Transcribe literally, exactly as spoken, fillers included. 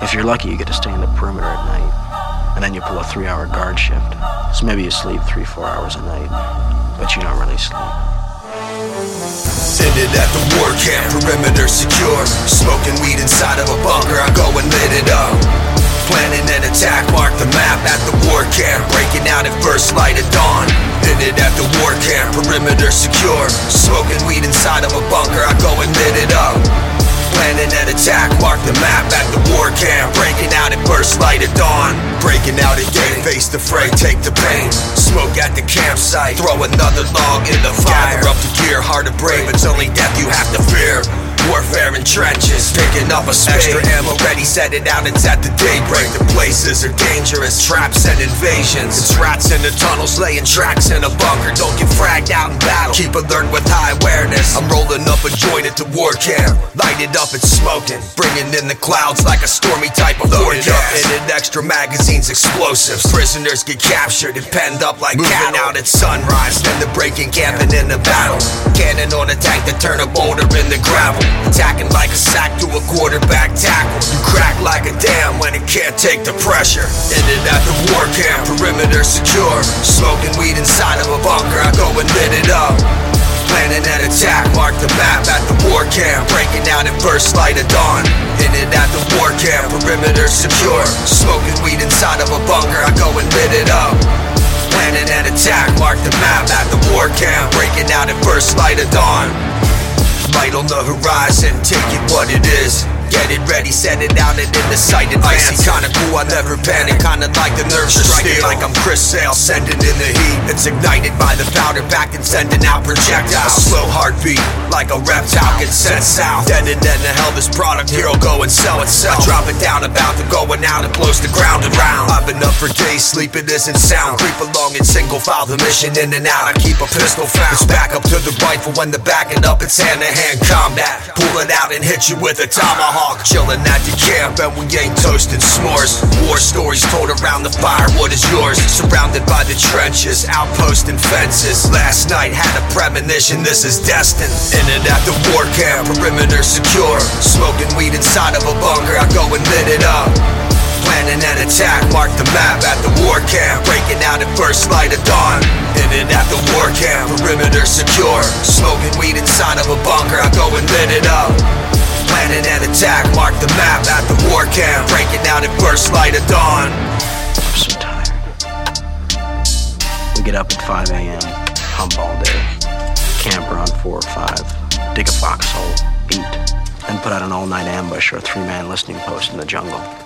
If you're lucky, you get to stay in the perimeter at night, and then you pull a three-hour guard shift. So maybe you sleep three, four hours a night, but you don't really sleep. Ended at the war camp, perimeter secure. Smoking weed inside of a bunker, I go and lit it up. Planning an attack, mark the map at the war camp. Breaking out at first light of dawn. Ended at the war camp, perimeter secure. Smoking weed inside of a bunker, I go and lit it up. Planning an attack, mark the map at the war camp. Breaking out at first light of dawn. Breaking out again, face the fray, take the pain. Smoke at the campsite, throw another log in the fire. Gather up the gear, hard to brave, it's only death you have to fear. Warfare in trenches, picking up a spade. Extra ammo ready, set it out, it's at the daybreak. The places are dangerous, traps and invasions. It's rats in the tunnels, laying tracks in a bunker. Don't get fragged out in battle, keep alert with high awareness. I'm rolling up a joint at the war camp. Light it up, it's smoking, bringing in the clouds like a stormy type of forecast. Loaded up in it, extra magazines, explosives. Prisoners get captured and penned up like moving out at sunrise. Then the breaking, camping in the battle. Cannon on a tank to turn a boulder in the gravel. Attacking like a sack to a quarterback tackle. You crack like a dam when it can't take the pressure. Ended at the war camp, perimeter secure. Smoking weed inside of a bunker, I go and lit it up. Planning an attack, mark the map at the war camp. Breaking out at first light of dawn. Ended at the war camp, perimeter secure. Smoking weed inside of a bunker, I go and lit it up. Planning an attack, mark the map at the war camp. Breaking out at first light of dawn. Light on the horizon, take it what it is. Get it ready, set it out and in the sight advance. Icy, kinda cool, I never panic. Kinda like the nerves striking like I'm Chris Sale, sending in the heat. It's ignited by the powder pack and sending out projectiles. A slow heartbeat, like a reptile gets sent south. Then and then the hell this product here will go and sell itself. I drop it down about to going out, it blows the ground around. I've been up for days, sleeping isn't sound. Creep along in single file, the mission in and out. I keep a pistol found. It's back up to the rifle when the backing up, it's hand to hand combat. Pull it out and hit you with a tomahawk. Chillin' at the camp and we ain't toasting s'mores. War stories told around the fire, what is yours? Surrounded by the trenches, outposts and fences. Last night had a premonition, this is destined. In and at the war camp, perimeter secure. Smoking weed inside of a bunker, I go and lit it up. Planning an attack, mark the map at the war camp. Breaking out at first light of dawn. In and at the war camp, perimeter secure. Smoking weed inside of a bunker, I go and lit it up. Planning an attack, mark the map at the war camp. Breaking out at first light of dawn. I'm so tired. We get up at five a.m., hump all day, camp around four or five, dig a foxhole, eat, then put out an all-night ambush or a three-man listening post in the jungle.